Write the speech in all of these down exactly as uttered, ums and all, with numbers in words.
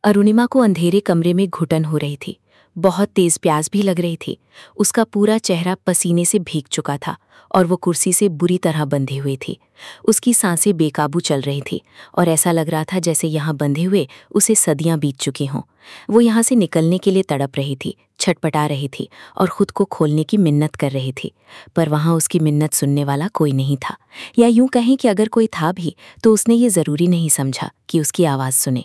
अरुणिमा को अंधेरे कमरे में घुटन हो रही थी। बहुत तेज प्यास भी लग रही थी। उसका पूरा चेहरा पसीने से भीग चुका था और वो कुर्सी से बुरी तरह बंधी हुई थी। उसकी सांसें बेकाबू चल रही थी और ऐसा लग रहा था जैसे यहाँ बंधे हुए उसे सदियां बीत चुकी हों। वो यहाँ से निकलने के लिए तड़प रही थी, छटपटा रही थी और खुद को खोलने की मिन्नत कर रही थी, पर वहाँ उसकी मिन्नत सुनने वाला कोई नहीं था। या यूं कहें कि अगर कोई था भी तो उसने ये ज़रूरी नहीं समझा कि उसकी आवाज़ सुने।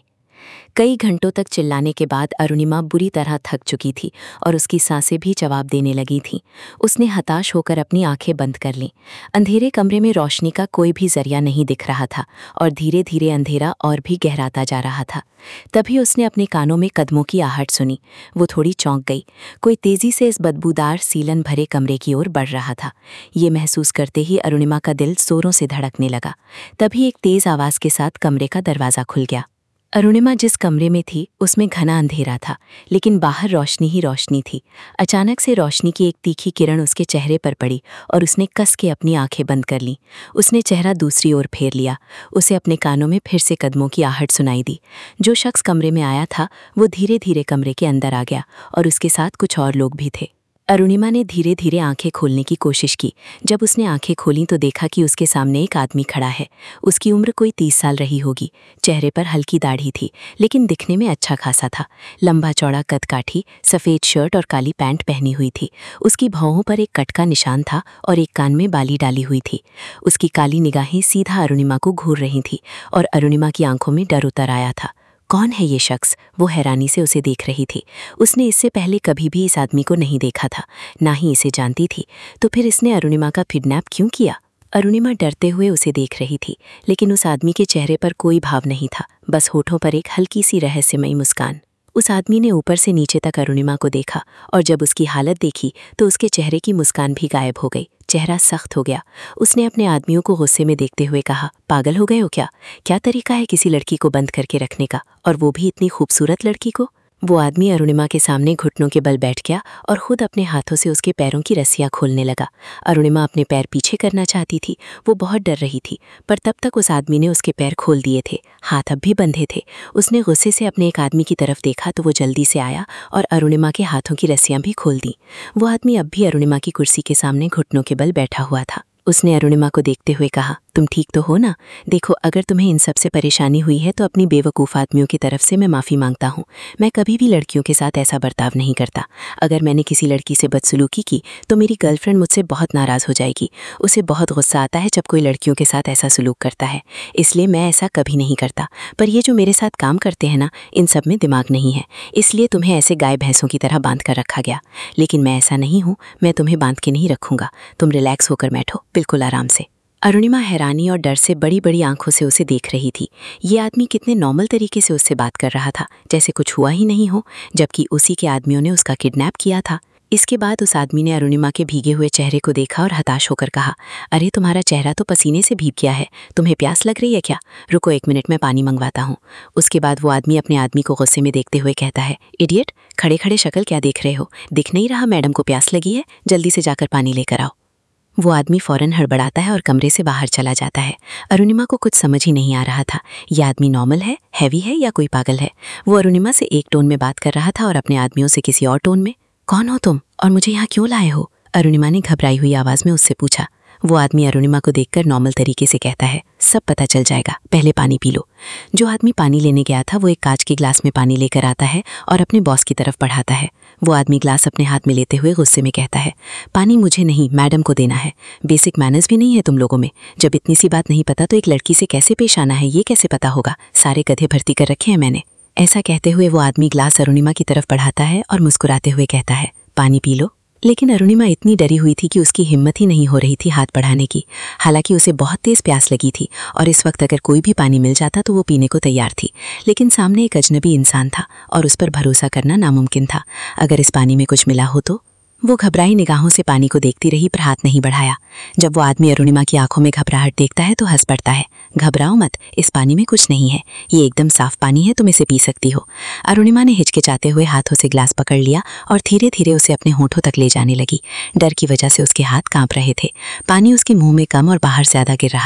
कई घंटों तक चिल्लाने के बाद अरुणिमा बुरी तरह थक चुकी थी और उसकी सांसें भी जवाब देने लगी थीं। उसने हताश होकर अपनी आंखें बंद कर लीं। अंधेरे कमरे में रोशनी का कोई भी जरिया नहीं दिख रहा था और धीरे धीरे अंधेरा और भी गहराता जा रहा था। तभी उसने अपने कानों में कदमों की आहट सुनी। वो थोड़ी चौंक गई। कोई तेजी से इस बदबूदार सीलन भरे कमरे की ओर बढ़ रहा था। ये महसूस करते ही अरुणिमा का दिल जोरों से धड़कने लगा। तभी एक तेज आवाज के साथ कमरे का दरवाजा खुल गया। अरुणिमा जिस कमरे में थी उसमें घना अंधेरा था, लेकिन बाहर रोशनी ही रोशनी थी। अचानक से रोशनी की एक तीखी किरण उसके चेहरे पर पड़ी और उसने कस के अपनी आंखें बंद कर लीं। उसने चेहरा दूसरी ओर फेर लिया। उसे अपने कानों में फिर से कदमों की आहट सुनाई दी। जो शख्स कमरे में आया था वो धीरे धीरे कमरे के अंदर आ गया और उसके साथ कुछ और लोग भी थे। अरुणिमा ने धीरे धीरे आंखें खोलने की कोशिश की। जब उसने आंखें खोलीं तो देखा कि उसके सामने एक आदमी खड़ा है। उसकी उम्र कोई तीस साल रही होगी। चेहरे पर हल्की दाढ़ी थी, लेकिन दिखने में अच्छा खासा था। लंबा चौड़ा कद काठी, सफ़ेद शर्ट और काली पैंट पहनी हुई थी। उसकी भौहों पर एक कट का निशान था और एक कान में बाली डाली हुई थी। उसकी काली निगाहें सीधा अरुणिमा को घूर रही थीं और अरुणिमा की आंखों में डर उतर आया था। कौन है ये शख्स? वो हैरानी से उसे देख रही थी। उसने इससे पहले कभी भी इस आदमी को नहीं देखा था, ना ही इसे जानती थी। तो फिर इसने अरुणिमा का किडनैप क्यों किया? अरुणिमा डरते हुए उसे देख रही थी, लेकिन उस आदमी के चेहरे पर कोई भाव नहीं था, बस होठों पर एक हल्की सी रहस्यमयी मुस्कान। उस आदमी ने ऊपर से नीचे तक अरुणिमा को देखा और जब उसकी हालत देखी तो उसके चेहरे की मुस्कान भी गायब हो गई। चेहरा सख्त हो गया। उसने अपने आदमियों को गुस्से में देखते हुए कहा, पागल हो गए हो क्या? क्या तरीका है किसी लड़की को बंद करके रखने का, और वो भी इतनी खूबसूरत लड़की को? वो आदमी अरुणिमा के सामने घुटनों के बल बैठ गया और खुद अपने हाथों से उसके पैरों की रस्सियां खोलने लगा। अरुणिमा अपने पैर पीछे करना चाहती थी। वो बहुत डर रही थी, पर तब तक उस आदमी ने उसके पैर खोल दिए थे। हाथ अब भी बंधे थे। उसने गुस्से से अपने एक आदमी की तरफ देखा तो वो जल्दी से आया और अरुणिमा के हाथों की रस्सियां भी खोल दी। वो आदमी अब भी अरुणिमा की कुर्सी के सामने घुटनों के बल बैठा हुआ था। उसने अरुणिमा को देखते हुए कहा, तुम ठीक तो हो ना? देखो, अगर तुम्हें इन सब से परेशानी हुई है तो अपनी बेवकूफ़ आदमियों की तरफ से मैं माफ़ी मांगता हूँ। मैं कभी भी लड़कियों के साथ ऐसा बर्ताव नहीं करता। अगर मैंने किसी लड़की से बदसलूकी की तो मेरी गर्लफ्रेंड मुझसे बहुत नाराज़ हो जाएगी। उसे बहुत गुस्सा आता है जब कोई लड़कियों के साथ ऐसा सलूक करता है, इसलिए मैं ऐसा कभी नहीं करता। पर ये जो मेरे साथ काम करते हैं ना, इन सब में दिमाग नहीं है, इसलिए तुम्हें ऐसे गाय भैंसों की तरह बांध कर रखा गया। लेकिन मैं ऐसा नहीं हूँ, मैं तुम्हें बांध के नहीं रखूँगा। तुम रिलैक्स होकर बैठो, बिल्कुल आराम से। अरुणिमा हैरानी और डर से बड़ी बड़ी आंखों से उसे देख रही थी। ये आदमी कितने नॉर्मल तरीके से उससे बात कर रहा था, जैसे कुछ हुआ ही नहीं हो, जबकि उसी के आदमियों ने उसका किडनैप किया था। इसके बाद उस आदमी ने अरुणिमा के भीगे हुए चेहरे को देखा और हताश होकर कहा, अरे तुम्हारा चेहरा तो पसीने से भीग गया है, तुम्हें प्यास लग रही है क्या? रुको एक मिनट, में पानी मंगवाता हूँ। उसके बाद वो आदमी अपने आदमी को गुस्से में देखते हुए कहता है, इडियट, खड़े खड़े शक्ल क्या देख रहे हो? दिख नहीं रहा मैडम को प्यास लगी है? जल्दी से जाकर पानी लेकर आओ। वो आदमी फौरन हड़बड़ाता है और कमरे से बाहर चला जाता है। अरुणिमा को कुछ समझ ही नहीं आ रहा था, यह आदमी नॉर्मल है, हैवी है या कोई पागल है। वो अरुणिमा से एक टोन में बात कर रहा था और अपने आदमियों से किसी और टोन में। कौन हो तुम और मुझे यहाँ क्यों लाए हो? अरुणिमा ने घबराई हुई आवाज़ में उससे पूछा। वो आदमी अरुणिमा को देखकर नॉर्मल तरीके से कहता है, सब पता चल जाएगा, पहले पानी पी लो। जो आदमी पानी लेने गया था वो एक कांच के गिलास में पानी लेकर आता है और अपने बॉस की तरफ बढ़ाता है। वो आदमी ग्लास अपने हाथ में लेते हुए गुस्से में कहता है, पानी मुझे नहीं, मैडम को देना है। बेसिक मैनर्स भी नहीं है तुम लोगों में। जब इतनी सी बात नहीं पता तो एक लड़की से कैसे पेश आना है ये कैसे पता होगा? सारे गधे भर्ती कर रखे हैं मैंने। ऐसा कहते हुए वो आदमी ग्लास अरुणिमा की तरफ बढ़ाता है और मुस्कुराते हुए कहता है, पानी पी लो। लेकिन अरुणिमा इतनी डरी हुई थी कि उसकी हिम्मत ही नहीं हो रही थी हाथ बढ़ाने की। हालांकि उसे बहुत तेज प्यास लगी थी और इस वक्त अगर कोई भी पानी मिल जाता तो वो पीने को तैयार थी। लेकिन सामने एक अजनबी इंसान था और उस पर भरोसा करना नामुमकिन था। अगर इस पानी में कुछ मिला हो तो? वो घबराई निगाहों से पानी को देखती रही पर हाथ नहीं बढ़ाया। जब वो आदमी अरुणिमा की आंखों में घबराहट देखता है तो हंस पड़ता है, घबराओ मत, इस पानी में कुछ नहीं है, ये एकदम साफ पानी है, तुम इसे पी सकती हो। अरुणिमा ने हिचकिचाते हुए हाथों से गिलास पकड़ लिया और धीरे धीरे उसे अपने होठों तक ले जाने लगी। डर की वजह से उसके हाथ कांप रहे थे। पानी उसके मुंह में कम और बाहर ज्यादा गिर रहा था।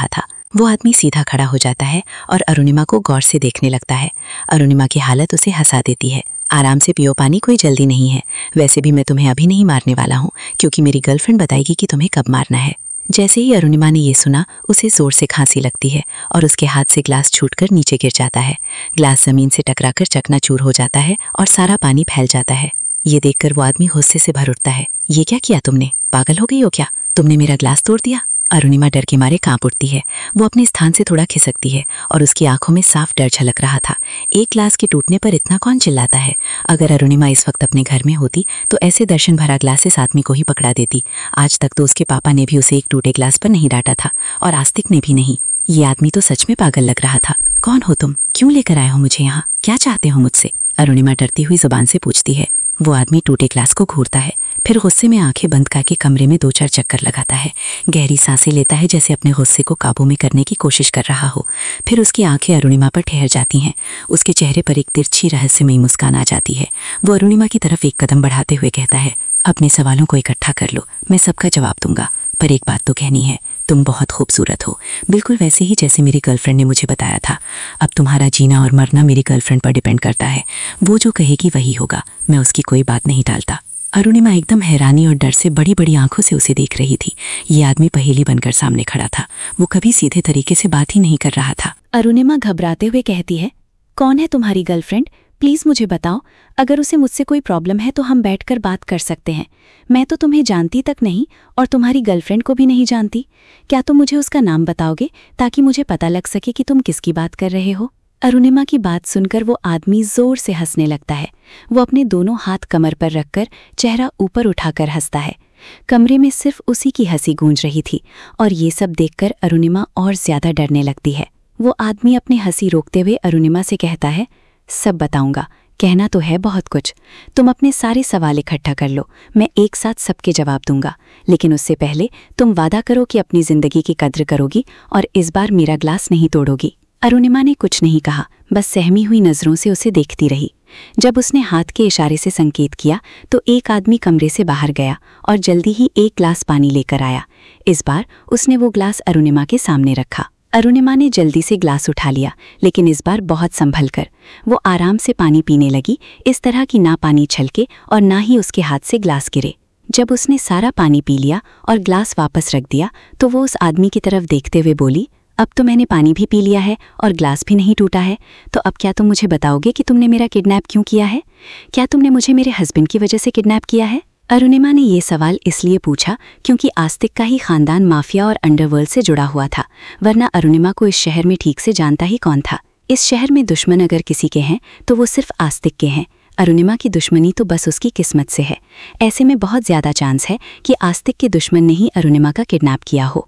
वो आदमी सीधा खड़ा हो जाता है और अरुणिमा को गौर से देखने लगता है। अरुणिमा की हालत उसे हंसा देती है। आराम से पियो पानी, कोई जल्दी नहीं है। वैसे भी मैं तुम्हें अभी नहीं मारने वाला हूँ, क्योंकि मेरी गर्लफ्रेंड बताएगी कि तुम्हें कब मारना है। जैसे ही अरुणिमा ने ये सुना, उसे जोर से खांसी लगती है और उसके हाथ से ग्लास छूटकर नीचे गिर जाता है। ग्लास जमीन से टकराकर चकनाचूर हो जाता है और सारा पानी फैल जाता है। ये देखकर वो आदमी गुस्से से भर उठता है। ये क्या किया तुमने? पागल हो गई हो क्या? तुमने मेरा ग्लास तोड़ दिया। अरुणिमा डर के मारे कांप उठती है। वो अपने स्थान से थोड़ा खिसकती है और उसकी आंखों में साफ डर झलक रहा था। एक ग्लास के टूटने पर इतना कौन चिल्लाता है? अगर अरुणिमा इस वक्त अपने घर में होती तो ऐसे दर्शन भरा ग्लास इस आदमी को ही पकड़ा देती। आज तक तो उसके पापा ने भी उसे एक टूटे ग्लास पर नहीं डांटा था और आस्तिक ने भी नहीं। ये आदमी तो सच में पागल लग रहा था। कौन हो तुम? क्यों लेकर आए हो मुझे यहाँ? क्या चाहते हो मुझसे? अरुणिमा डरती हुई जुबान से पूछती है। वो आदमी टूटे ग्लास को घूरता है, फिर गुस्से में आंखें बंद करके कमरे में दो चार चक्कर लगाता है। गहरी सांसें लेता है, जैसे अपने गुस्से को काबू में करने की कोशिश कर रहा हो। फिर उसकी आंखें अरुणिमा पर ठहर जाती हैं। उसके चेहरे पर एक तिरछी रहस्यमयी मुस्कान आ जाती है। वो अरुणिमा की तरफ एक कदम बढ़ाते हुए कहता है, अपने सवालों को इकट्ठा कर लो, मैं सबका जवाब दूंगा। पर एक बात तो कहनी है, तुम बहुत खूबसूरत हो, बिल्कुल वैसे ही जैसे मेरी गर्लफ्रेंड ने मुझे बताया था। अब तुम्हारा जीना और मरना मेरी गर्लफ्रेंड पर डिपेंड करता है। वो जो कहेगी वही होगा, मैं उसकी कोई बात नहीं टालता। अरुणिमा एकदम हैरानी और डर से बड़ी बड़ी आंखों से उसे देख रही थी। ये आदमी पहेली बनकर सामने खड़ा था। वो कभी सीधे तरीके से बात ही नहीं कर रहा था। अरुणिमा घबराते हुए कहती है, कौन है तुम्हारी गर्लफ्रेंड? प्लीज़ मुझे बताओ। अगर उसे मुझसे कोई प्रॉब्लम है तो हम बैठकर बात कर सकते हैं। मैं तो तुम्हें जानती तक नहीं और तुम्हारी गर्लफ्रेंड को भी नहीं जानती। क्या तुम मुझे उसका नाम बताओगे ताकि मुझे पता लग सके कि तुम किसकी बात कर रहे हो? अरुणिमा की बात सुनकर वो आदमी जोर से हंसने लगता है। वो अपने दोनों हाथ कमर पर रखकर चेहरा ऊपर उठाकर हंसता है। कमरे में सिर्फ उसी की हंसी गूंज रही थी और ये सब देखकर अरुणिमा और ज्यादा डरने लगती है। वो आदमी अपनी हंसी रोकते हुए अरुणिमा से कहता है, सब बताऊंगा, कहना तो है बहुत कुछ। तुम अपने सारे सवाल इकट्ठा कर लो, मैं एक साथ सबके जवाब दूंगा। लेकिन उससे पहले तुम वादा करो कि अपनी जिंदगी की कद्र करोगी और इस बार मेरा ग्लास नहीं तोड़ोगी। अरुणिमा ने कुछ नहीं कहा, बस सहमी हुई नजरों से उसे देखती रही। जब उसने हाथ के इशारे से संकेत किया तो एक आदमी कमरे से बाहर गया और जल्दी ही एक ग्लास पानी लेकर आया। इस बार उसने वो ग्लास अरुणिमा के सामने रखा। अरुणिमा ने जल्दी से ग्लास उठा लिया, लेकिन इस बार बहुत संभल कर। वो आराम से पानी पीने लगी, इस तरह कि ना पानी छलके और ना ही उसके हाथ से ग्लास गिरे। जब उसने सारा पानी पी लिया और ग्लास वापस रख दिया तो वो उस आदमी की तरफ देखते हुए बोली, अब तो मैंने पानी भी पी लिया है और ग्लास भी नहीं टूटा है, तो अब क्या तुम मुझे बताओगे कि तुमने मेरा किडनैप क्यों किया है? क्या तुमने मुझे मेरे हस्बैंड की वजह से किडनैप किया है? अरुणिमा ने ये सवाल इसलिए पूछा क्योंकि आस्तिक का ही खानदान माफिया और अंडरवर्ल्ड से जुड़ा हुआ था, वरना अरुणिमा को इस शहर में ठीक से जानता ही कौन था। इस शहर में दुश्मन अगर किसी के हैं तो वो सिर्फ आस्तिक के हैं। अरुणिमा की दुश्मनी तो बस उसकी किस्मत से है। ऐसे में बहुत ज्यादा चांस है कि आस्तिक के दुश्मन ने ही अरुणिमा का किडनैप किया हो।